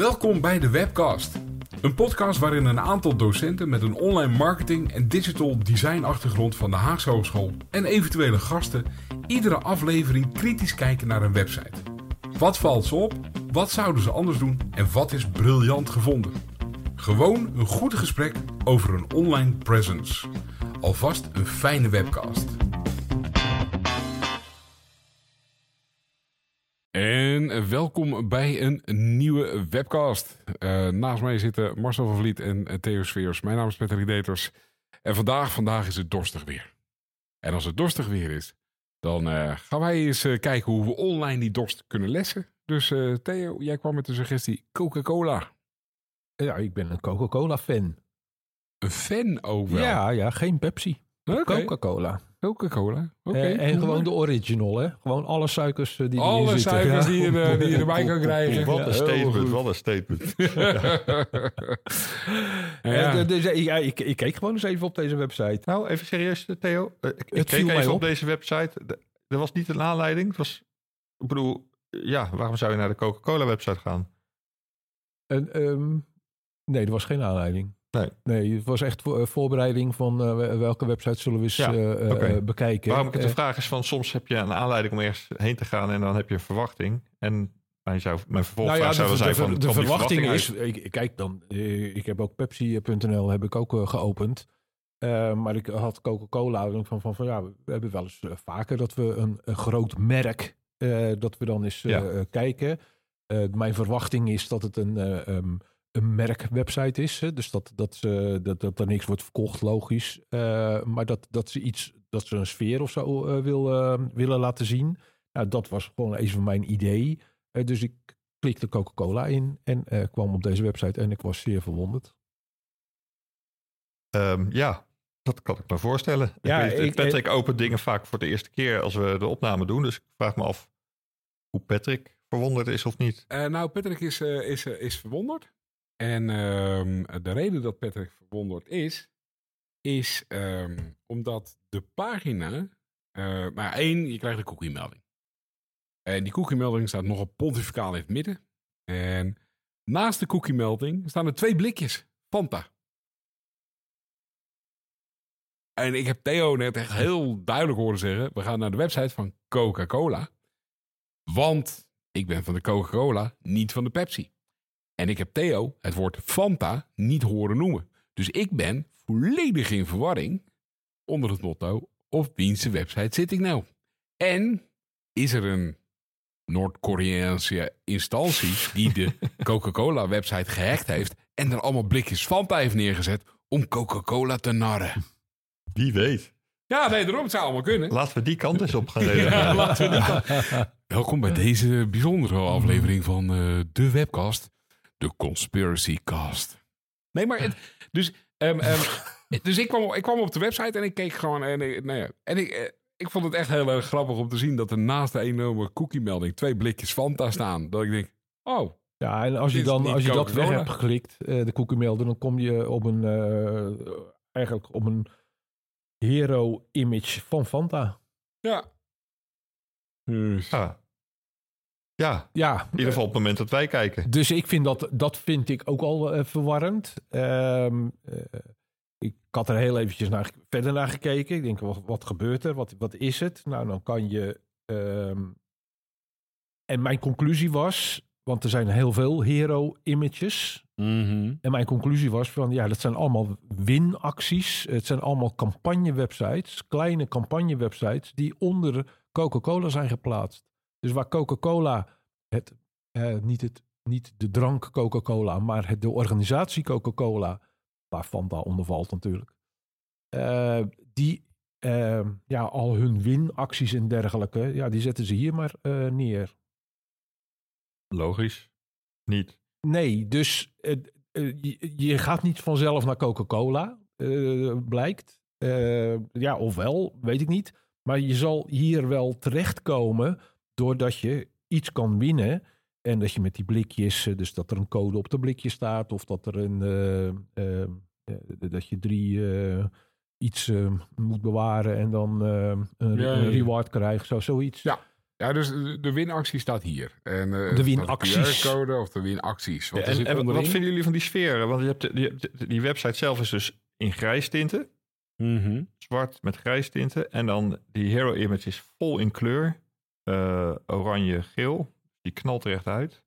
Welkom bij de Webcast. Een podcast waarin een aantal docenten met een online marketing en digital design achtergrond van de Haagse Hogeschool en eventuele gasten iedere aflevering kritisch kijken naar een website. Wat valt ze op? Wat zouden ze anders doen? En wat is briljant gevonden? Gewoon een goed gesprek over een online presence. Alvast een fijne webcast. En welkom bij een nieuwe webcast. Naast mij zitten Marcel van Vliet en Theo Sfeers. Mijn naam is Patrick Deters. En vandaag is het dorstig weer. En als het dorstig weer is, dan gaan wij eens kijken hoe we online die dorst kunnen lessen. Dus Theo, jij kwam met de suggestie Coca-Cola. Ja, ik ben een Coca-Cola-fan. Een fan ook wel? Ja, geen Pepsi. Okay. Coca-Cola. Coca-Cola, oké. En gewoon de original, hè? Gewoon alle suikers die erin alle zitten. Alle suikers die je erbij kan krijgen. Wat een statement. Ik keek gewoon eens even op deze website. Nou, even serieus, Theo. Ik keek even op deze website. Er was niet een aanleiding. Het was, ik bedoel, waarom zou je naar de Coca-Cola-website gaan? Nee, er was geen aanleiding. Nee, het was echt voorbereiding van welke website zullen we eens bekijken. Waarom ik het de vraag is van soms heb je een aanleiding om ergens heen te gaan en dan heb je een verwachting. En mijn vervolgvraag zou zijn van de verwachting is, kijk dan, ik heb ook Pepsi.nl heb ik ook geopend. Maar ik had Coca-Cola van we hebben wel eens vaker dat we een groot merk, dat we dan eens kijken. Mijn verwachting is dat het een merkwebsite is. Hè? Dus dat er niks wordt verkocht, logisch. Maar dat ze een sfeer of zo willen laten zien. Nou, dat was gewoon even mijn idee. Dus ik klikte Coca-Cola in en kwam op deze website en ik was zeer verwonderd. Dat kan ik me voorstellen. Patrick opent dingen vaak voor de eerste keer als we de opname doen. Dus ik vraag me af hoe Patrick verwonderd is of niet. Patrick is verwonderd. En de reden dat Patrick verwonderd is omdat de pagina... je krijgt een cookie-melding. En die cookie-melding staat nogal pontificaal in het midden. En naast de cookie-melding staan er 2 blikjes Fanta. En ik heb Theo net echt heel duidelijk horen zeggen... we gaan naar de website van Coca-Cola. Want ik ben van de Coca-Cola, niet van de Pepsi. En ik heb Theo het woord Fanta niet horen noemen. Dus ik ben volledig in verwarring onder het motto... op wiens website zit ik nou? En is er een Noord-Koreaanse instantie... die de Coca-Cola website gehackt heeft... en er allemaal blikjes Fanta heeft neergezet... om Coca-Cola te narren? Wie weet. Ja, nee, daarom het zou allemaal kunnen. Laten we die kant eens op gaan reden. Welkom bij deze bijzondere aflevering van de webcast... de Conspiracy Cast. Nee, maar... Dus ik kwam op de website en ik keek gewoon... Ik vond het echt heel erg grappig om te zien... dat er naast de enorme cookie-melding 2 blikjes Fanta staan. Dat ik denk, oh... Ja, en als je dat weg hebt geklikt, de cookie-melder... dan kom je op een hero-image van Fanta. Ja. Dus. Ja, in ieder geval op het moment dat wij kijken. Dus ik vind dat vind ik ook al verwarrend. Ik had er heel eventjes verder naar gekeken. Ik denk, wat gebeurt er? Wat is het? Nou, dan kan je... En mijn conclusie was... Want er zijn heel veel hero-images. Mm-hmm. En mijn conclusie was van... dat zijn allemaal winacties. Het zijn allemaal campagne-websites. Kleine campagne-websites... die onder Coca-Cola zijn geplaatst. Dus waar Coca-Cola, niet de drank Coca-Cola, maar de organisatie Coca-Cola, waar Fanta onder valt natuurlijk, al hun winacties en dergelijke, die zetten ze hier maar neer. Logisch. Niet. Nee, dus je gaat niet vanzelf naar Coca-Cola, blijkt. Ofwel, weet ik niet. Maar je zal hier wel terechtkomen... doordat je iets kan winnen en dat je met die blikjes, dus dat er een code op de blikje staat of dat er dat je 3 iets moet bewaren en dan een reward krijgt, zoiets. Ja. Ja, dus de winactie staat hier. En, de winacties. De QR-code of de winacties. Ja, en wat vinden jullie van die sferen? Want je hebt die website zelf is dus in grijs tinten. Zwart met grijs tinten. En dan die hero image is vol in kleur. Oranje, geel. Die knalt er echt uit.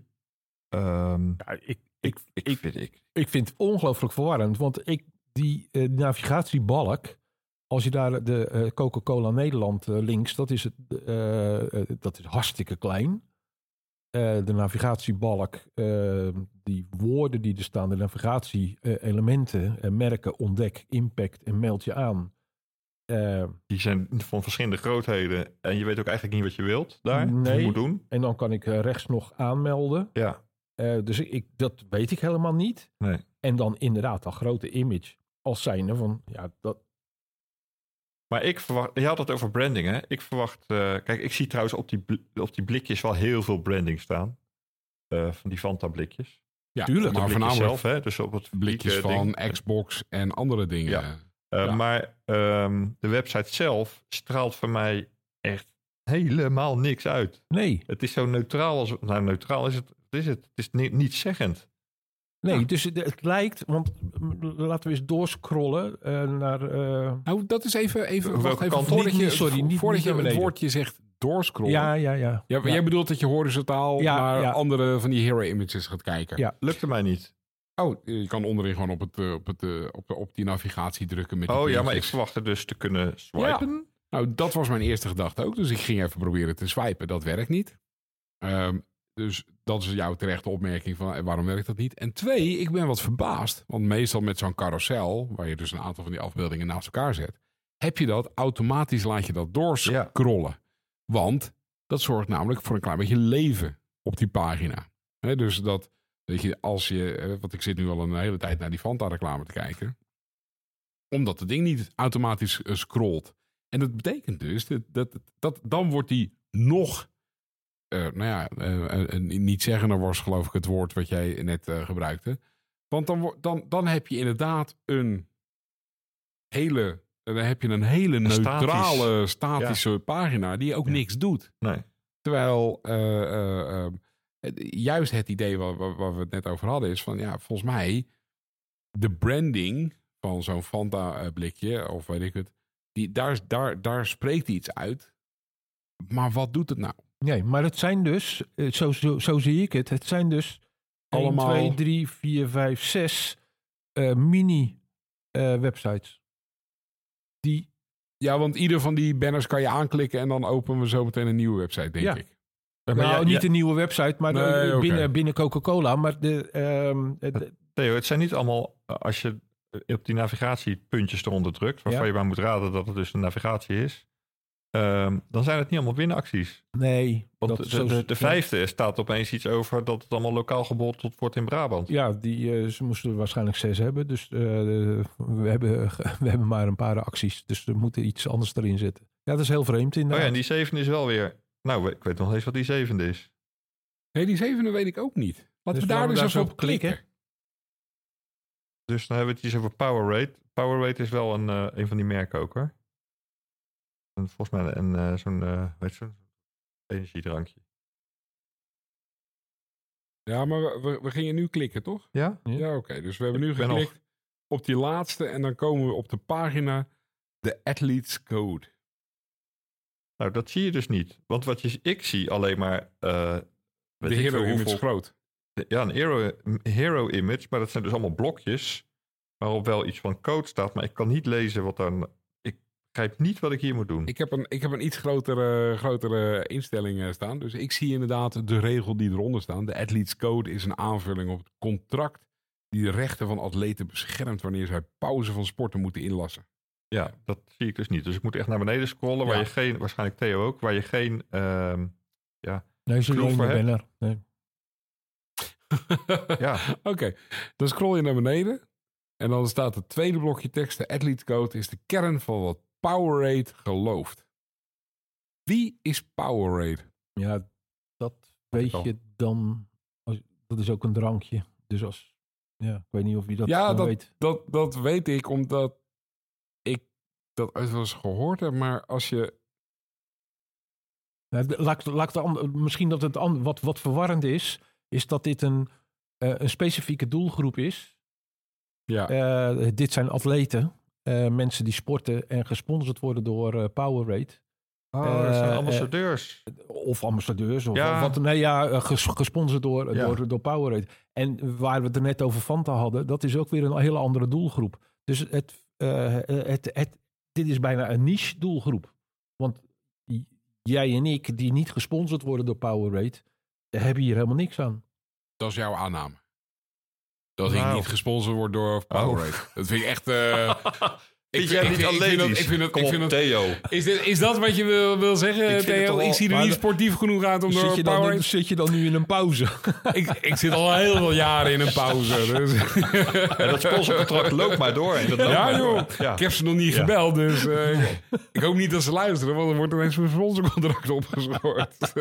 Ik vind het ongelooflijk verwarrend. Want die navigatiebalk, als je daar de Coca-Cola Nederland links, dat is hartstikke klein. De navigatiebalk, die woorden die er staan, de navigatie-elementen, merken, ontdek, impact en meld je aan. Die zijn van verschillende grootheden en je weet ook eigenlijk niet wat je wilt daar. Nee, je moet doen. En dan kan ik rechts nog aanmelden. Ja. Dus dat weet ik helemaal niet. Nee. En dan inderdaad dat grote image als zijnde van, ja, dat... Maar ik verwacht, je had het over branding, hè? Ik verwacht, kijk, ik zie trouwens op die blikjes wel heel veel branding staan. Van die Fanta blikjes. Ja, tuurlijk. Maar voornamelijk zelf, hè? Dus op het blikjes van Xbox en andere dingen. Ja. Maar de website zelf straalt voor mij echt helemaal niks uit. Nee. Het is zo neutraal als... Nou, neutraal is het. Het is niet zeggend. Nee, dus het lijkt... Want laten we eens doorscrollen naar... Nou, dat is even welke kant? voordat je naar het beneden. woordje zegt doorscrollen. Ja. Jij bedoelt dat je horizontaal naar andere van die hero images gaat kijken. Ja. Lukte mij niet. Oh, je kan onderin gewoon op die navigatie drukken met die Oh ja, puntjes. maar ik verwachtte dus te kunnen swipen. Ja. Nou, dat was mijn eerste gedachte ook. Dus ik ging even proberen te swipen. Dat werkt niet. Dus dat is jouw terechte opmerking van waarom werkt dat niet? En 2, ik ben wat verbaasd. Want meestal met zo'n carousel, waar je dus een aantal van die afbeeldingen naast elkaar zet, heb je dat automatisch, laat je dat doorscrollen. Ja. Want dat zorgt namelijk voor een klein beetje leven op die pagina. Dus dat, weet je, want ik zit nu al een hele tijd naar die Fanta reclame te kijken. Omdat het ding niet automatisch scrolt. En dat betekent dus dat dan wordt die nog... niet zeggen, dat was geloof ik het woord wat jij net gebruikte. Want dan heb je inderdaad een hele neutrale, statische pagina die ook niks doet. Nee. Terwijl juist het idee waar we het net over hadden is van, ja, volgens mij de branding van zo'n Fanta blikje, of weet ik het, daar spreekt iets uit. Maar wat doet het nou? Nee, maar het zijn dus, zo zie ik het. Het zijn dus allemaal 1, 2, 3, 4, 5, 6 mini websites. Ja, want ieder van die banners kan je aanklikken en dan openen we zo meteen een nieuwe website, denk ik. Nou, niet een nieuwe website, maar binnen Coca-Cola. Maar Theo, het zijn niet allemaal, als je op die navigatiepuntjes eronder drukt, waarvan je maar moet raden dat het dus een navigatie is. Dan zijn het niet allemaal winacties. Nee. Want de vijfde staat opeens iets over dat het allemaal lokaal geboden wordt in Brabant. Ja, ze moesten er waarschijnlijk 6 hebben. Dus we hebben maar een paar acties. Dus er moet iets anders erin zitten. Ja, dat is heel vreemd inderdaad. Oh ja, en die zevende is wel weer... Nou, ik weet nog eens wat die zevende is. Nee, die zevende weet ik ook niet. Laten we daar dus even op klikken. Dus dan hebben we het eens over Powerade. Powerade is wel een van die merken ook, hoor. En volgens mij zo'n energiedrankje. Ja, maar we gingen nu klikken, toch? Ja? Ja, oké. Dus we hebben nu geklikt op die laatste en dan komen we op de pagina de Athlete's Code. Nou, dat zie je dus niet. Want ik zie alleen maar... de hero image groot. Ja, een hero image, maar dat zijn dus allemaal blokjes waarop wel iets van code staat, maar ik kan niet lezen wat dan... Ik begrijp niet wat ik hier moet doen. Ik heb een iets grotere instelling staan. Dus ik zie inderdaad de regel die eronder staat. De Athlete's Code is een aanvulling op het contract die de rechten van atleten beschermt wanneer zij pauze van sporten moeten inlassen. Ja, dat zie ik dus niet. Dus ik moet echt naar beneden scrollen, waar je geen, waarschijnlijk Theo ook, waar je geen nee, zo kloof voor hebt. Nee. Ja. Oké, dan scroll je naar beneden en dan staat het tweede blokje tekst. De Athlete's Code is de kern van wat Powerade gelooft. Wie is Powerade? Ja, dat weet je dan. Dat is ook een drankje. Dus ik weet niet of je dat weet. Dat weet ik, omdat ik dat ooit wel eens gehoord heb. Maar als je Misschien dat het wat verwarrend is dat dit een specifieke doelgroep is. Ja. Dit zijn atleten, mensen die sporten en gesponsord worden door Powerade. Dat zijn ambassadeurs. Of ambassadeurs. Of Ja. Gesponsord door Powerade. En waar we het er net over Fanta hadden, dat is ook weer een hele andere doelgroep. Dus dit is bijna een niche doelgroep. Want jij en ik, die niet gesponsord worden door Powerade, hebben hier helemaal niks aan. Dat is jouw aanname. Dat ik niet gesponsord word door Powerade. Dat vind ik echt... Vind jij niet atletisch? Ik vind Theo. Is dat wat je wil zeggen, Theo? Ik zie er niet sportief genoeg uit om door Powerade... Zit je dan nu in een pauze? ik zit al heel veel jaren in een pauze. Dus. En dat sponsorcontract loopt maar door. En dat loopt maar joh. door. Ja. Ik heb ze nog niet gebeld, dus ik hoop niet dat ze luisteren, want dan wordt ineens mijn sponsorcontract opgeschort.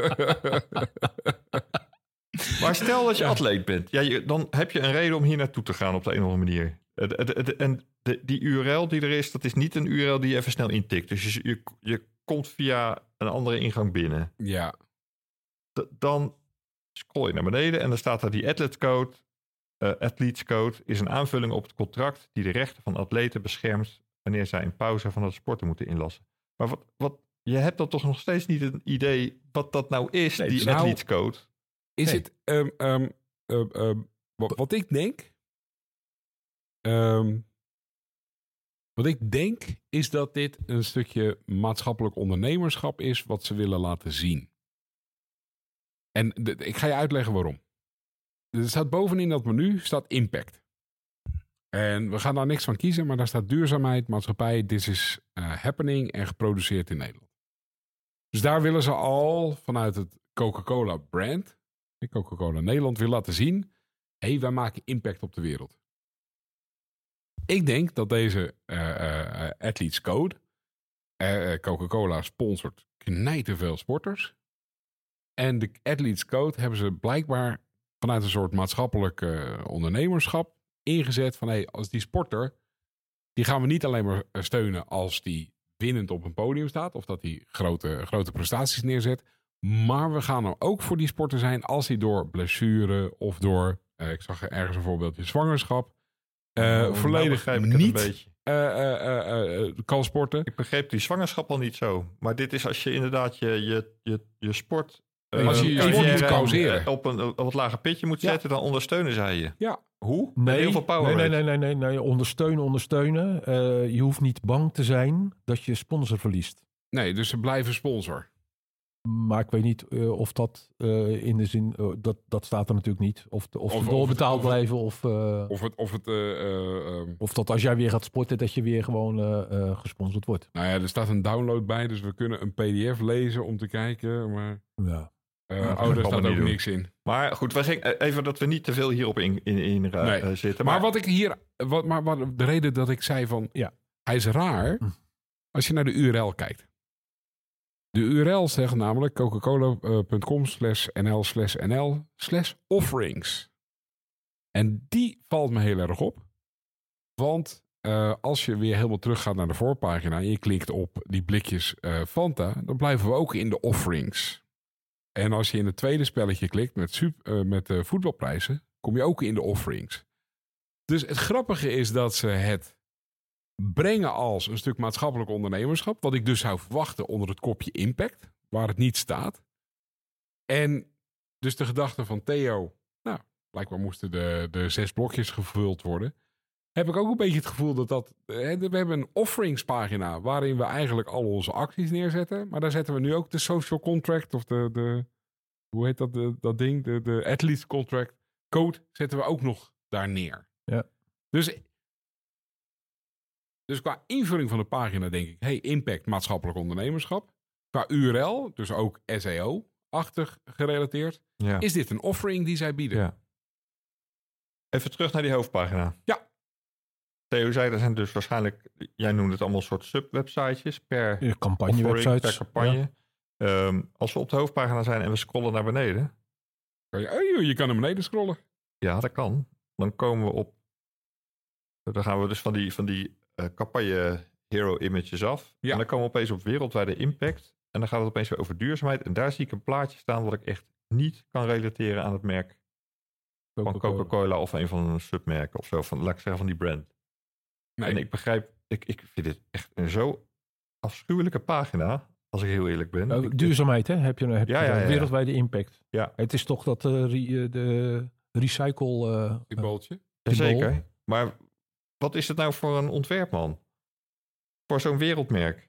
Maar stel dat je atleet bent. Ja, dan heb je een reden om hier naartoe te gaan op de een of andere manier. En die URL die er is, dat is niet een URL die je even snel intikt. Dus je komt via een andere ingang binnen. Ja. Dan scroll je naar beneden en dan staat daar die athletescode. Athletescode is een aanvulling op het contract die de rechten van atleten beschermt wanneer zij een pauze van het sporten moeten inlassen. Maar je hebt dan toch nog steeds niet een idee wat dat nou is, die athletescode? Is het... wat ik denk... wat ik denk is dat dit een stukje maatschappelijk ondernemerschap is wat ze willen laten zien. En ik ga je uitleggen waarom. Er staat bovenin dat menu staat impact. En we gaan daar niks van kiezen, maar daar staat duurzaamheid, maatschappij, this is happening en geproduceerd in Nederland. Dus daar willen ze al vanuit het Coca-Cola brand, Coca-Cola Nederland, wil laten zien, hey, wij maken impact op de wereld. Ik denk dat deze Athletes Code, Coca-Cola sponsort knijterveel sporters. En de Athletes Code hebben ze blijkbaar vanuit een soort maatschappelijk ondernemerschap ingezet van hey, als die sporter, die gaan we niet alleen maar steunen als die winnend op een podium staat of dat hij grote prestaties neerzet. Maar we gaan er ook voor die sporter zijn als hij door blessure of door, ik zag ergens een voorbeeldje, zwangerschap, volledig niet kan sporten. Ik begreep die zwangerschap al niet zo. Maar dit is als je inderdaad je sport... als je sport moet pauzeren. Op een wat lager pitje moet zetten, dan ondersteunen zij je. Ja. Hoe? Nee, heel veel power nee. Ondersteunen. Je hoeft niet bang te zijn dat je sponsor verliest. Nee, dus ze blijven sponsor. Maar ik weet niet of dat in de zin... dat staat er natuurlijk niet. Of doorbetaald blijven. Of dat als jij weer gaat sporten, dat je weer gewoon gesponsord wordt. Nou ja, er staat een download bij. Dus we kunnen een pdf lezen om te kijken. Maar ja. Daar staat ook niks in. Maar goed, even dat we niet te veel hierop in zitten. Maar wat ik hier... de reden dat ik zei van... Ja, hij is raar. Als je naar de URL kijkt. De URL zegt namelijk coca-cola.com/nl/offerings. En die valt me heel erg op. Want als je weer helemaal terug gaat naar de voorpagina en je klikt op die blikjes Fanta, dan blijven we ook in de offerings. En als je in het tweede spelletje klikt met voetbalprijzen, kom je ook in de offerings. Dus het grappige is dat ze het brengen als een stuk maatschappelijk ondernemerschap, wat ik dus zou verwachten onder het kopje impact, waar het niet staat. En dus de gedachte van Theo, nou, blijkbaar moesten de 6 blokjes gevuld worden. Heb ik ook een beetje het gevoel dat we hebben een offeringspagina waarin we eigenlijk al onze acties neerzetten. Maar daar zetten we nu ook de social contract of de hoe heet dat ding? De athlete contract code zetten we ook nog daar neer. Ja. Dus qua invulling van de pagina denk ik, hey, impact maatschappelijk ondernemerschap. Qua URL, dus ook SEO-achtig gerelateerd. Ja. Is dit een offering die zij bieden? Ja. Even terug naar die hoofdpagina. Ja. Theo zei, er zijn dus waarschijnlijk, jij noemde het allemaal soort sub-websitejes per campagne-websites. Per campagne. Ja. Als we op de hoofdpagina zijn en we scrollen naar beneden. Je kan naar beneden scrollen. Ja, dat kan. Dan komen we op, dan gaan we dus van die campagne hero images af. Ja. En dan komen we opeens op wereldwijde impact. En dan gaat het opeens weer over duurzaamheid. En daar zie ik een plaatje staan wat ik echt niet kan relateren aan het merk van Coca-Cola of een van een submerken of zo. Laat ik zeggen, van die brand. Nee. En ik begrijp, ik vind dit echt een zo afschuwelijke pagina, als ik heel eerlijk ben. Duurzaamheid, hè? Heb je Ja. wereldwijde impact. Ja. Het is toch dat de recycle... Symbooltje. Zeker. Maar wat is het nou voor een ontwerp, man? Voor zo'n wereldmerk?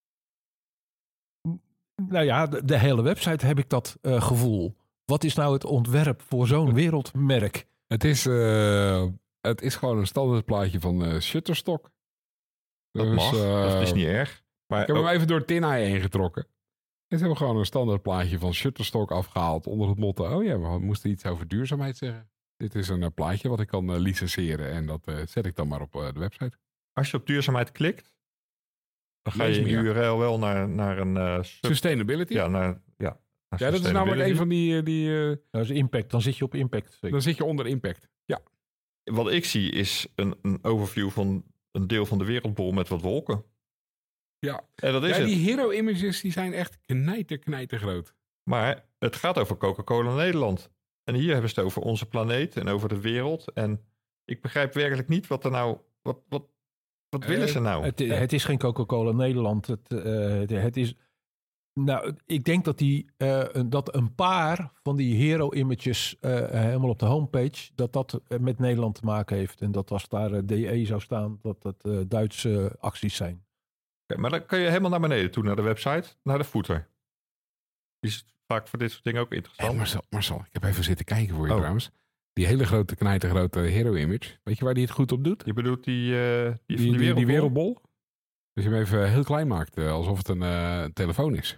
Nou ja, de hele website heb ik dat gevoel. Wat is nou het ontwerp voor zo'n wereldmerk? Het is gewoon een standaard plaatje van Shutterstock. Dat mag, dat is niet erg. Maar Ik heb hem even door Tinai heen getrokken. En ze hebben gewoon een standaard plaatje van Shutterstock afgehaald onder het motto: oh ja, we moesten iets over duurzaamheid zeggen. Dit is een plaatje wat ik kan licenseren en dat zet ik dan maar op de website. Als je op duurzaamheid klikt, dan ga je in de URL wel naar een... Sustainability. Ja, dat is namelijk een van die Dat is impact, dan zit je op impact. Zeker. dan zit je onder impact. Ja. Wat ik zie is een overview van een deel van de wereldbol met wat wolken. Ja, En dat is het. Die hero images die zijn echt knijter groot. Maar het gaat over Coca-Cola Nederland. En hier hebben ze het over onze planeet en over de wereld. En ik begrijp werkelijk niet wat er nou... Wat willen ze nou? Het is geen Coca-Cola Nederland. Het is... Nou, ik denk dat een paar van die hero-images helemaal op de homepage, dat met Nederland te maken heeft. En dat als daar DE zou staan, dat het Duitse acties zijn. Okay, maar dan kun je helemaal naar beneden toe, naar de website, naar de footer. Die is vaak voor dit soort dingen ook interessant. Marcel, ik heb even zitten kijken voor je trouwens. Die hele grote, knijtergrote hero-image. Weet je waar die het goed op doet? Je bedoelt die wereldbol? Dus je hem even heel klein maakt, alsof het een telefoon is.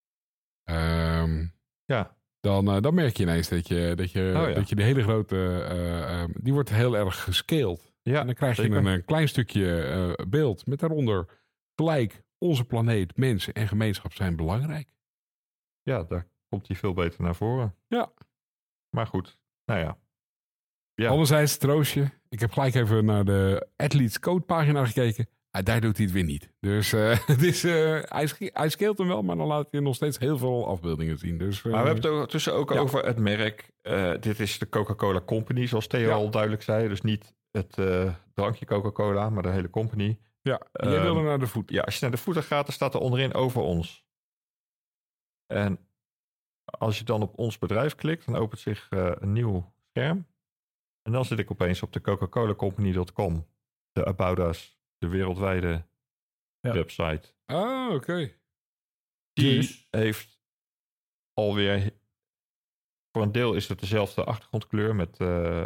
Dan merk je ineens dat je de hele grote... die wordt heel erg gescaled. Ja, en dan krijg je een klein stukje beeld met daaronder gelijk onze planeet, mensen en gemeenschap zijn belangrijk. Ja, daar komt hij veel beter naar voren. Ja. Maar goed, nou ja. Anderzijds, troostje. Ik heb gelijk even naar de Athletes Code pagina gekeken. Daar doet hij het weer niet. Dus hij scaleert hem wel, maar dan laat hij nog steeds heel veel afbeeldingen zien. Dus, maar we hebben het ondertussen ook over het merk. Dit is de Coca-Cola Company, zoals Theo al duidelijk zei. Dus niet het drankje Coca-Cola, maar de hele company. Ja, jij wilde naar de voet. Ja, als je naar de voeten gaat, dan staat er onderin over ons. En als je dan op ons bedrijf klikt, dan opent zich een nieuw scherm. En dan zit ik opeens op de Coca-Cola-company.com. De About Us, de wereldwijde website. Ah, oké. Die heeft alweer... Voor een deel is het dezelfde achtergrondkleur met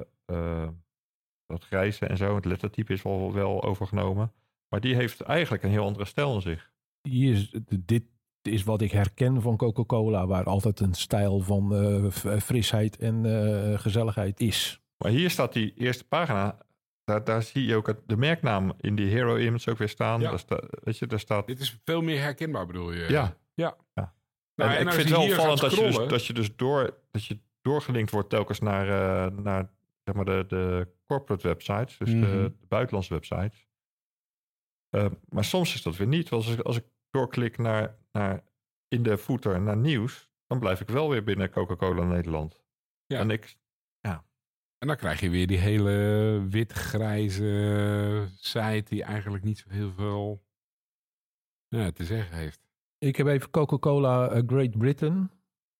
dat grijze en zo. Het lettertype is wel overgenomen. Maar die heeft eigenlijk een heel andere stijl in zich. Dit is wat ik herken van Coca-Cola, waar altijd een stijl van frisheid en gezelligheid is. Maar hier staat die eerste pagina. Daar zie je ook de merknaam in die hero image ook weer staan. Ja. Daar staat... Dit is veel meer herkenbaar, bedoel je? Ja. Nou, en ik vind het wel opvallend dat je doorgelinkt wordt telkens naar zeg maar de corporate websites. Dus de buitenlandse websites. Maar soms is dat weer niet. Als ik doorklik naar in de footer naar nieuws, dan blijf ik wel weer binnen Coca-Cola Nederland. Ja. En dan krijg je weer die hele wit-grijze site die eigenlijk niet zo heel veel te zeggen heeft. Ik heb even Coca-Cola Great Britain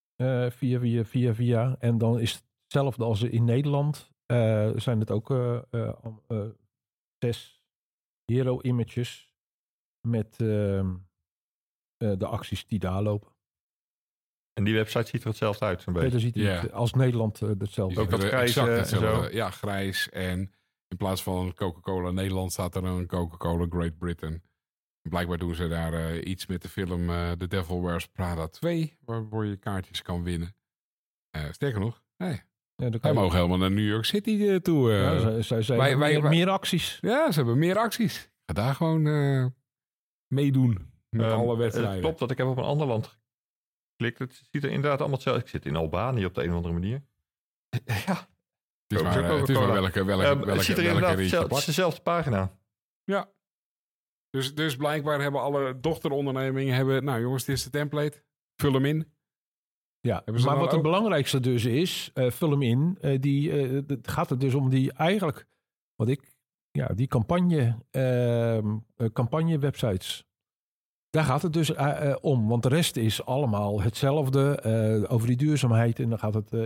via. En dan is het hetzelfde als in Nederland. Zijn het ook 6 hero images met de acties die daar lopen. En die website ziet er hetzelfde uit, zo'n beetje. Ja, dan ziet hij als Nederland hetzelfde. Ook dat grijs en zo. Ja, grijs. En in plaats van Coca-Cola Nederland staat er een Coca-Cola Great Britain. En blijkbaar doen ze daar iets met de film The Devil Wears Prada 2, waar je kaartjes kan winnen. Sterker nog, wij mogen helemaal naar New York City toe. Zij hebben meer acties. Ja, ze hebben meer acties. Ga daar gewoon meedoen met alle wedstrijden. Het klopt dat ik heb op een ander land geklikt. Het ziet er inderdaad allemaal hetzelfde. Ik zit in Albanië op de een of andere manier. Ja. Het is maar welke het ziet er inderdaad ritje het is dezelfde pagina. Ja. Dus blijkbaar hebben alle dochterondernemingen... Nou jongens, dit is de template. Vul hem in. Ja, Hebben ze maar dan wat het ook- belangrijkste dus is, vul hem in. Het gaat er dus om die eigenlijk, die campagne-websites. Daar gaat het dus om, want de rest is allemaal hetzelfde. Over die duurzaamheid en dan gaat het,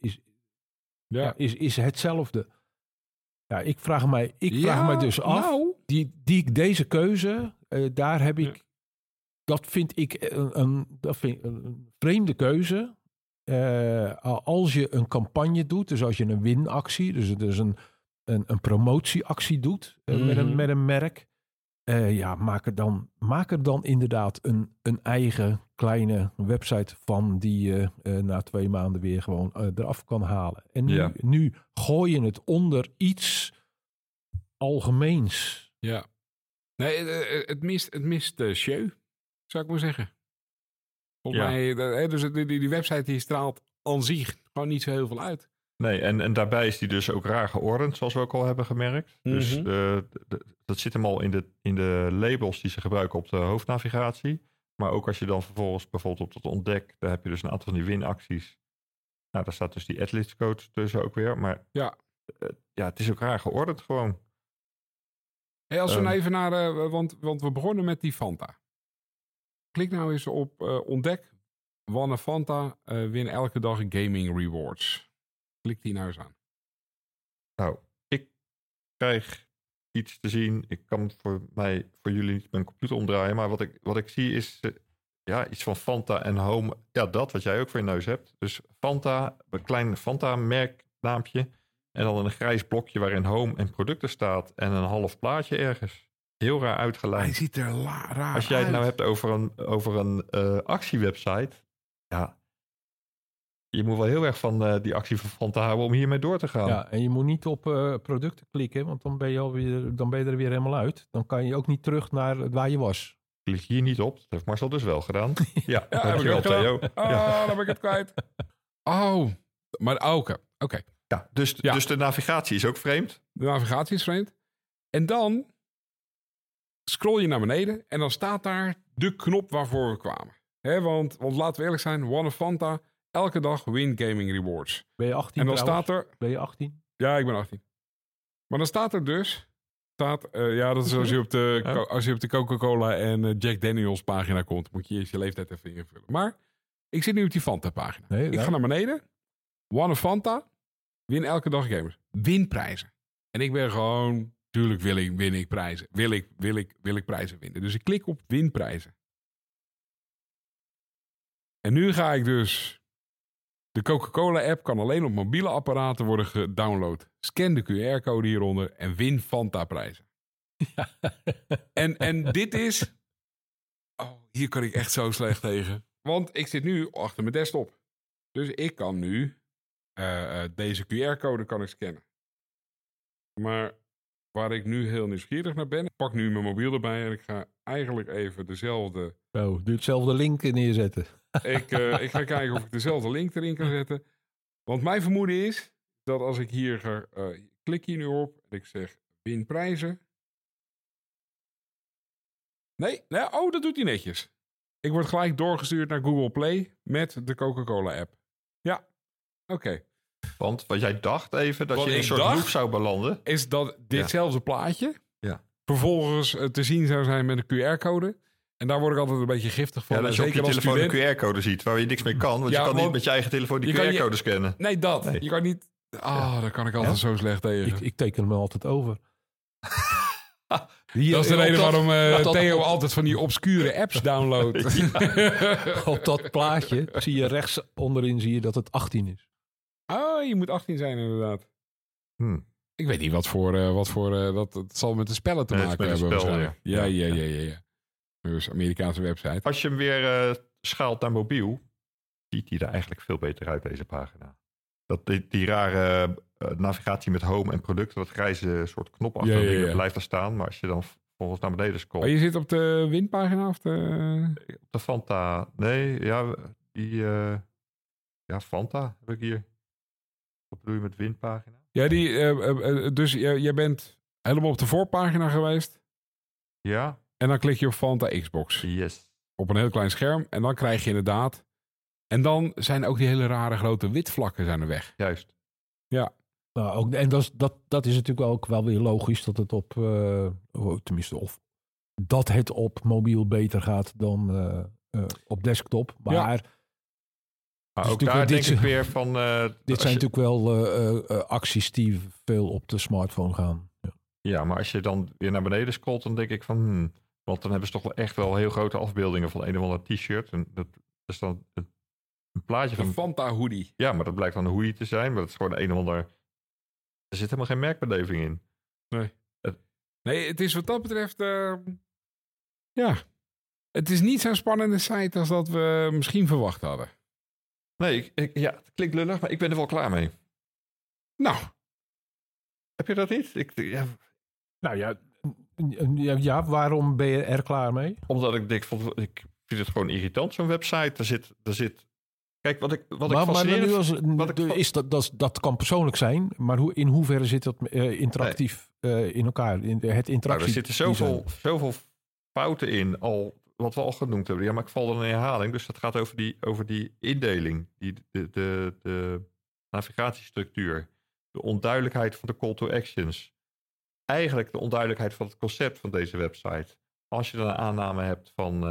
is hetzelfde. Ja, ik vraag mij dus af, Nou, deze keuze, daar heb ik, dat vind ik een vreemde keuze. Als je een campagne doet, dus als je een winactie, dus een promotieactie doet met een merk, maak er dan inderdaad een eigen kleine website van die je na 2 maanden weer gewoon eraf kan halen. En nu gooi je het onder iets algemeens. Ja. Nee, het mist show, zou ik maar zeggen. Volgens mij, dus die website die straalt aan zich gewoon niet zo heel veel uit. Nee, en daarbij is die dus ook raar geordend, zoals we ook al hebben gemerkt. Dus dat zit hem al in de labels die ze gebruiken op de hoofdnavigatie. Maar ook als je dan vervolgens bijvoorbeeld op dat ontdek, daar heb je dus een aantal van die winacties. Nou, daar staat dus die Atlas code tussen ook weer. Maar het is ook raar geordend gewoon. Hey, als we nou even naar, want we begonnen met die Fanta. Klik nou eens op ontdek, wanneer Fanta win elke dag gaming rewards. Klik die nou eens aan. Nou, ik krijg iets te zien. Ik kan voor jullie niet mijn computer omdraaien. Maar wat ik zie is iets van Fanta en Home. Ja, dat wat jij ook voor je neus hebt. Dus Fanta, een klein Fanta merknaampje. En dan een grijs blokje waarin Home en producten staat. En een half plaatje ergens. Heel raar uitgelijnd. Hij ziet er raar Als jij het uit. nou hebt over een actiewebsite. Ja. Je moet wel heel erg van die actie van Fanta houden om hiermee door te gaan. Ja, en je moet niet op producten klikken, want dan ben je er weer helemaal uit. Dan kan je ook niet terug naar waar je was. Klik hier niet op. Dat heeft Marcel dus wel gedaan. Ja, Ja, heb ik dankjewel ook gedaan. Theo. Ja. Dan ben ik het kwijt. Maar oké. Ja, dus de navigatie is ook vreemd. De navigatie is vreemd. En dan scroll je naar beneden en dan staat daar de knop waarvoor we kwamen. Want laten we eerlijk zijn, One of Fanta, elke dag win gaming rewards. Ben je 18 En dan trouwens? staat er... Ben je 18? Ja, ik ben 18. Maar dan staat er dus... dat is als je op de Coca-Cola en Jack Daniels pagina komt, moet je eerst je leeftijd even invullen. Maar ik zit nu op die Fanta pagina. Ik ga naar beneden. One of Fanta. Win elke dag gamers. Win prijzen. En ik ben gewoon... Tuurlijk win ik prijzen. Wil ik prijzen winnen. Dus ik klik op win prijzen. En nu ga ik dus... De Coca-Cola app kan alleen op mobiele apparaten worden gedownload. Scan de QR-code hieronder en win Fanta prijzen. Ja. En dit is... Oh, hier kan ik echt zo slecht tegen. Want ik zit nu achter mijn desktop. Dus ik kan nu... deze QR-code kan ik scannen. Maar waar ik nu heel nieuwsgierig naar ben... Ik pak nu mijn mobiel erbij en ik ga eigenlijk even dezelfde... hetzelfde link neerzetten. Ik ga kijken of ik dezelfde link erin kan zetten. Want mijn vermoeden is dat als ik hier ga... klik hier nu op en ik zeg win prijzen. Nee, dat doet hij netjes. Ik word gelijk doorgestuurd naar Google Play met de Coca-Cola app. Ja, oké. Want wat jij dacht even, dat je in een soort loop zou belanden. Is dat ditzelfde plaatje vervolgens te zien zou zijn met een QR-code. En daar word ik altijd een beetje giftig van. Ja, dat je op je telefoon een QR-code ziet waar je niks mee kan. Want je kan niet met je eigen telefoon die QR-code scannen. Nee, dat. Nee. Je kan niet... daar kan ik altijd zo slecht tegen. Ik teken hem altijd over. Dat is de reden waarom Theo altijd van die obscure apps downloadt. Op dat plaatje zie je rechts onderin dat het 18 is. Oh, je moet 18 zijn inderdaad. Ik weet niet wat voor dat zal met de spellen te maken hebben. Ja. Dus Amerikaanse website. Als je hem weer schaalt naar mobiel, ziet hij er eigenlijk veel beter uit, deze pagina. Dat die rare navigatie met home en producten, dat grijze soort knop achter dingen blijft er staan. Maar als je dan volgens naar beneden scrolt. Oh, je zit op de winpagina of de... Op de Fanta. Nee, Fanta heb ik hier. Wat bedoel je met winpagina? Ja, dus jij bent helemaal op de voorpagina geweest? Ja. En dan klik je op Fanta Xbox. Yes. Op een heel klein scherm. En dan krijg je inderdaad... En dan zijn ook die hele rare grote witvlakken zijn er weg. Juist. Ja. Nou, ook, en dat is natuurlijk ook wel weer logisch dat het op... dat het op mobiel beter gaat dan op desktop. Maar... Ja. Maar ook daar denk ik weer van... dit zijn natuurlijk wel acties die veel op de smartphone gaan. Ja, maar als je dan weer naar beneden scrolt, dan denk ik van... want dan hebben ze toch wel echt wel heel grote afbeeldingen van een of ander t-shirt. En dat is dan een plaatje van... Een Fanta hoodie. Ja, maar dat blijkt dan een hoodie te zijn. Maar dat is gewoon een of ander... Er zit helemaal geen merkbeleving in. Nee, het is wat dat betreft... ja. Het is niet zo'n spannende site als dat we misschien verwacht hadden. Nee, ja, het klinkt lullig, maar ik ben er wel klaar mee. Nou. Heb je dat niet? Nou ja, waarom ben je er klaar mee? Omdat ik vind het gewoon irritant, zo'n website. Er zit... Kijk, wat ik fascinerend... Dat kan persoonlijk zijn, maar in hoeverre zit dat interactief in elkaar? Het interactie. Er zitten zoveel fouten in, wat we al genoemd hebben. Ja, maar ik val dan in herhaling. Dus dat gaat over die indeling, de navigatiestructuur, de onduidelijkheid van de call to actions. Eigenlijk de onduidelijkheid van het concept van deze website. Als je dan een aanname hebt van,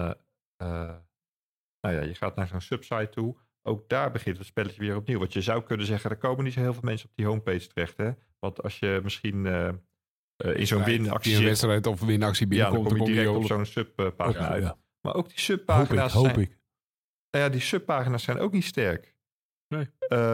je gaat naar zo'n subsite toe. Ook daar begint het spelletje weer opnieuw. Want je zou kunnen zeggen, er komen niet zo heel veel mensen op die homepage terecht. Hè? Want als je misschien in zo'n winactie zit... wedstrijd of winactie binnenkomt, dan kom je direct op zo'n subpagina uit. Ja. Maar ook die subpagina's hoop ik. Nou ja, die subpagina's zijn ook niet sterk. Nee.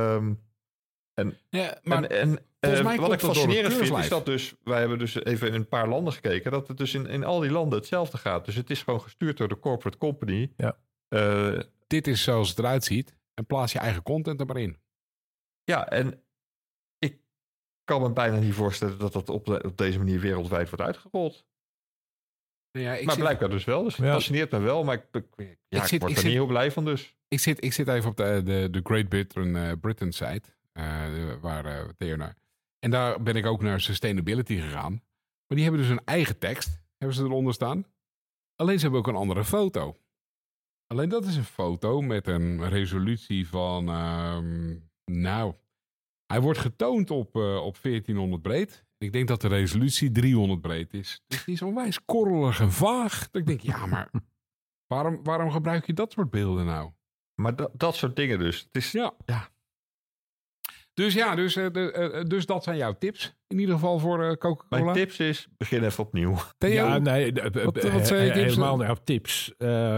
Wat ik fascinerend vind, is dat dus... Wij hebben dus even in een paar landen gekeken... dat het dus in al die landen hetzelfde gaat. Dus het is gewoon gestuurd door de corporate company. Ja. Dit is zoals het eruit ziet. En plaats je eigen content er maar in. Ja, en ik kan me bijna niet voorstellen... dat dat op deze manier wereldwijd wordt uitgerold. Maar blijkbaar dus wel. Dus het fascineert me wel. Maar ik word er niet heel blij van dus. Ik zit even op de Great Britain site. Waar Theo naar. En daar ben ik ook naar sustainability gegaan. Maar die hebben dus een eigen tekst. Hebben ze eronder staan. Alleen ze hebben ook een andere foto. Alleen dat is een foto met een resolutie van... hij wordt getoond op 1400 breed. Ik denk dat de resolutie 300 breed is. Dus die is onwijs korrelig en vaag. Dat ik denk, ja, maar waarom gebruik je dat soort beelden nou? Maar dat soort dingen dus. Het is, ja. Dus dat zijn jouw tips. In ieder geval voor Coca-Cola. Mijn tips is, begin even opnieuw. Theo? Ja, nee. Wat zijn je tips? Helemaal niet op tips.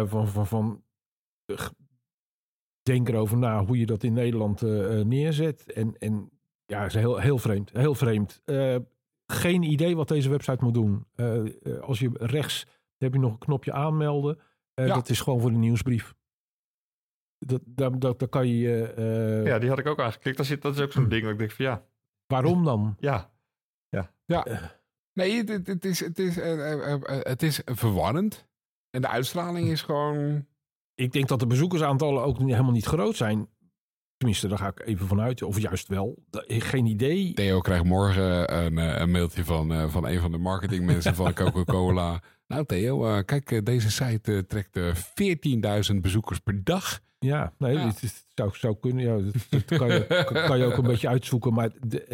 Denk erover na hoe je dat in Nederland neerzet. En ja, is heel vreemd. Heel vreemd. Geen idee wat deze website moet doen. Als je rechts heb je nog een knopje aanmelden. Dat is gewoon voor de nieuwsbrief. Dat kan je... ja, die had ik ook aangeklikt. Dat is ook zo'n ding waar ik denk van ja. Waarom dan? Ja. Nee, het is verwarrend. En de uitstraling is gewoon... Ik denk dat de bezoekersaantallen ook helemaal niet groot zijn. Tenminste, daar ga ik even vanuit. Of juist wel. Geen idee. Theo krijgt morgen een mailtje van een van de marketingmensen van Coca-Cola. Nou Theo, kijk, deze site trekt 14.000 bezoekers per dag. Ja, nee, het zou kunnen. Ja, dat kan je ook een beetje uitzoeken. Maar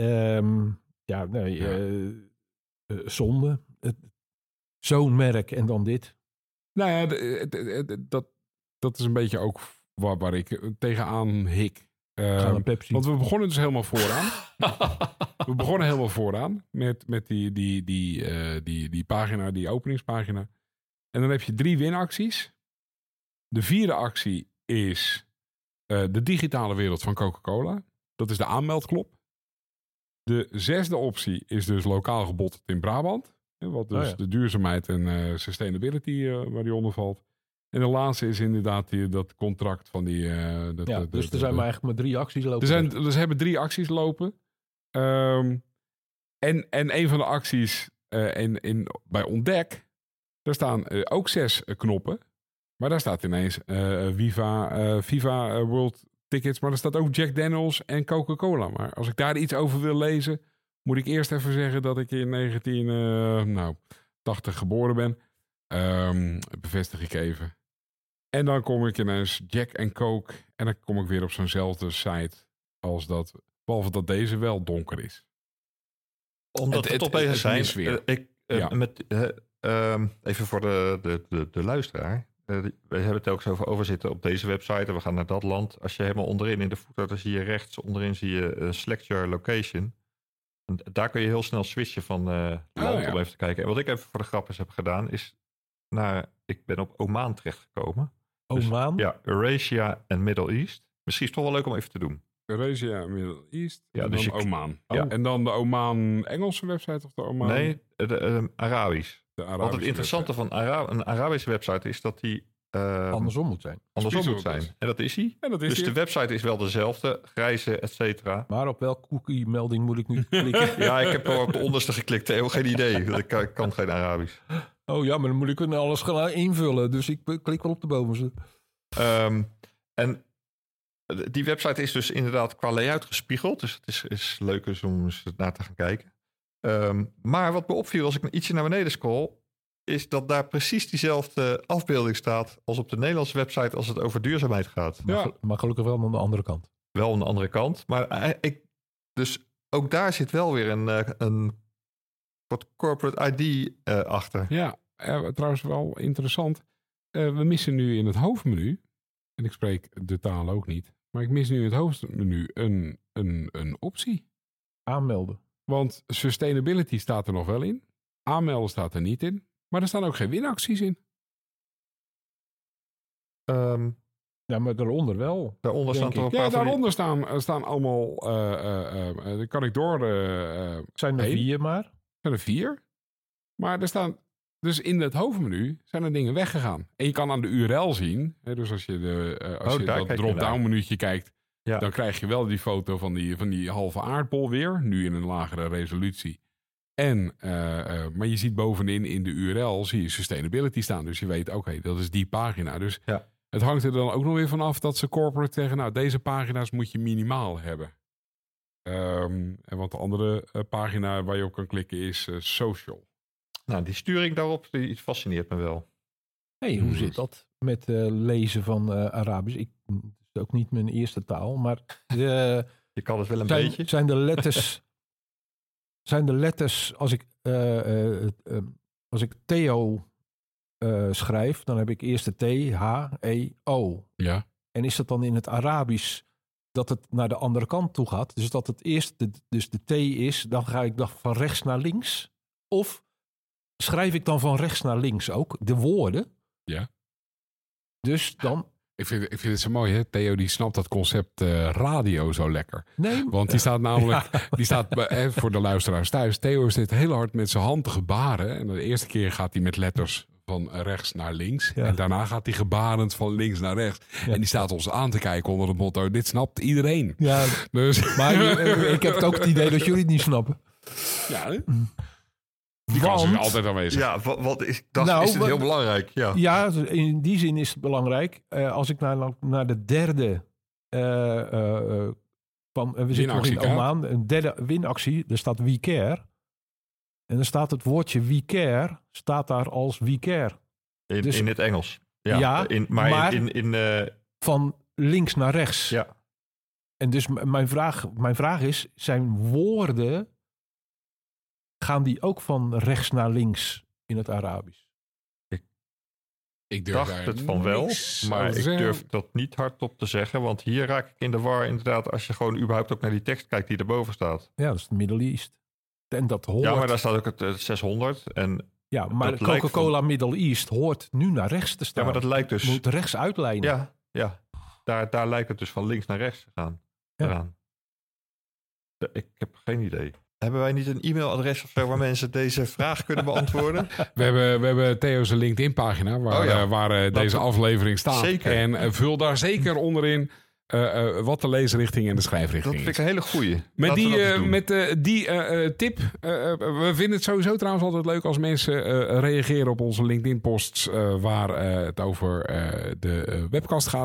zonde. Zo'n merk en dan dit. Nou ja, dat is een beetje ook waar ik tegenaan hik. Want we begonnen dus helemaal vooraan. We begonnen helemaal vooraan met die pagina, die openingspagina. En dan heb je 3 winacties. De 4e actie is de digitale wereld van Coca-Cola. Dat is de aanmeldklop. De 6e optie is dus lokaal gebotteld in Brabant. Wat dus de duurzaamheid en sustainability waar die onder valt. En de laatste is inderdaad dat contract van die... dus er zijn maar eigenlijk maar 3 acties lopen. Ze hebben 3 acties lopen. En een van de acties bij Ontdek, daar staan ook 6 knoppen. Maar daar staat ineens Viva World Tickets. Maar er staat ook Jack Daniels en Coca-Cola. Maar als ik daar iets over wil lezen, moet ik eerst even zeggen dat ik in 1980 geboren ben. Bevestig ik even. En dan kom ik ineens Jack & Coke. En dan kom ik weer op zo'nzelfde site als dat. Behalve dat deze wel donker is. Omdat we toch bezig zijn. Even voor de luisteraar. We hebben het telkens over overzitten op deze website. En we gaan naar dat land. Als je helemaal onderin in de footer, dan zie je rechts onderin zie je select your location. En daar kun je heel snel switchen van land om even te kijken. En wat ik even voor de grap heb gedaan is... ik ben op Oman terechtgekomen. Oman? Dus, Eurasia en Middle East. Misschien is het toch wel leuk om even te doen. Eurasia, Middle East en dus dan Oman. Ja. En dan de Oman Engelse website of de Oman? Nee, de Arabisch. De Arabische Want het interessante website. van een Arabische website is dat die... andersom moet zijn. Andersom moet zijn. En dat is hij. Dus de website is wel dezelfde. Grijze, et cetera. Maar op welke cookie-melding moet ik nu klikken? Ja, ik heb op de onderste geklikt. Theo, geen idee. Ik kan geen Arabisch. Oh ja, maar dan moet ik alles gaan invullen. Dus ik klik wel op de bovenste. En die website is dus inderdaad qua layout gespiegeld. Dus het is leuk om eens naar te gaan kijken. Maar wat me opviel als ik ietsje naar beneden scroll... is dat daar precies diezelfde afbeelding staat... als op de Nederlandse website als het over duurzaamheid gaat. Maar gelukkig wel aan de andere kant. Wel aan de andere kant. Maar dus ook daar zit wel weer een wat corporate ID achter. Ja, trouwens wel interessant. We missen nu in het hoofdmenu... en ik spreek de taal ook niet... maar ik mis nu in het hoofdmenu een optie. Aanmelden. Want sustainability staat er nog wel in. Aanmelden staat er niet in. Maar er staan ook geen winacties in. Ja, maar daaronder wel. Daaronder staan toch een paar daaronder staan allemaal... dan kan ik door... zijn er 4 maar? Zijn er 4. Maar er staan... Dus in het hoofdmenu zijn er dingen weggegaan. En je kan aan de URL zien... Hè, dus als je dat drop-down menuutje kijkt... Ja. Dan krijg je wel die foto van die halve aardbol weer. Nu in een lagere resolutie. Maar je ziet bovenin in de URL zie je sustainability staan. Dus je weet, oké, dat is die pagina. Dus het hangt er dan ook nog weer vanaf dat ze corporate zeggen... nou, deze pagina's moet je minimaal hebben. Want de andere pagina waar je op kan klikken is social. Nou, die sturing daarop, die fascineert me wel. Hoe zit dat met lezen van Arabisch? Het is ook niet mijn eerste taal, maar... je kan het wel een beetje. Zijn de letters... Als ik Theo schrijf, dan heb ik eerst de T, H, E, O. Ja. En is dat dan in het Arabisch dat het naar de andere kant toe gaat? Dus dat het eerst de T is, dan ga ik van rechts naar links? Of schrijf ik dan van rechts naar links ook de woorden? Ja. Dus dan... Ik vind het zo mooi, hè? Theo die snapt dat concept radio zo lekker. Nee. Want die staat namelijk, voor de luisteraars thuis, Theo zit heel hard met zijn hand te gebaren. En de eerste keer gaat hij met letters van rechts naar links. Ja. En daarna gaat hij gebarend van links naar rechts. Ja. En die staat ons aan te kijken onder het motto, dit snapt iedereen. Ja, dus. Maar ik heb ook het idee dat jullie het niet snappen. Ja, hè? Die kans is altijd aanwezig. Ja, is het heel belangrijk. Ja, in die zin is het belangrijk. Als ik naar de derde... we zitten nog in Oman. Een derde winactie. Er staat We Care. En dan staat het woordje We Care. Staat daar als We Care. In het Engels. Ja, maar in van links naar rechts. Ja. En dus mijn vraag is... Zijn woorden... Gaan die ook van rechts naar links in het Arabisch? Ik dacht het van wel, maar ik durf dat niet hardop te zeggen. Want hier raak ik in de war inderdaad als je gewoon überhaupt ook naar die tekst kijkt die erboven staat. Ja, dat is de Middle East. En dat hoort... Ja, maar daar staat ook het 600. Ja, maar Coca-Cola Middle East hoort nu naar rechts te staan. Ja, maar dat lijkt dus... Moet rechts uitlijnen. Ja. Daar lijkt het dus van links naar rechts te gaan. Ja. Ik heb geen idee. Hebben wij niet een e-mailadres of zo waar mensen deze vraag kunnen beantwoorden? We hebben Theo's LinkedIn-pagina waar deze aflevering staat. Zeker. En vul daar zeker onderin wat de leesrichting en de schrijfrichting is. Dat vind ik een hele goeie. Met die tip. We vinden het sowieso trouwens altijd leuk als mensen reageren op onze LinkedIn-posts waar het over de webcast gaat.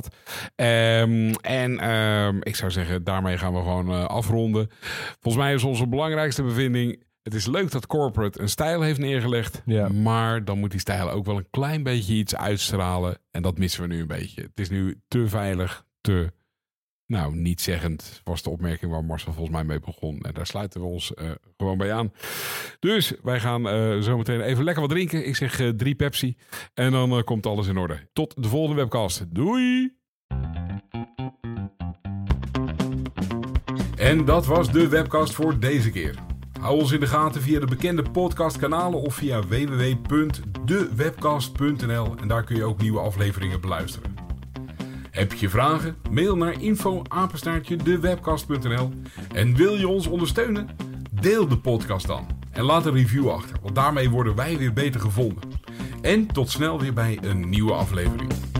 Ik zou zeggen, daarmee gaan we gewoon afronden. Volgens mij is onze belangrijkste bevinding: Het is leuk dat corporate een stijl heeft neergelegd. Ja. Maar dan moet die stijl ook wel een klein beetje iets uitstralen. En dat missen we nu een beetje. Het is nu te veilig, te... Nou, niet zeggend was de opmerking waar Marcel volgens mij mee begon. En daar sluiten we ons gewoon bij aan. Dus wij gaan zo meteen even lekker wat drinken. Ik zeg 3 Pepsi. En dan komt alles in orde. Tot de volgende webcast. Doei! En dat was de webcast voor deze keer. Hou ons in de gaten via de bekende podcastkanalen of via www.dewebcast.nl. En daar kun je ook nieuwe afleveringen beluisteren. Heb je vragen? Mail naar info@dewebcast.nl. En wil je ons ondersteunen? Deel de podcast dan. En laat een review achter, want daarmee worden wij weer beter gevonden. En tot snel weer bij een nieuwe aflevering.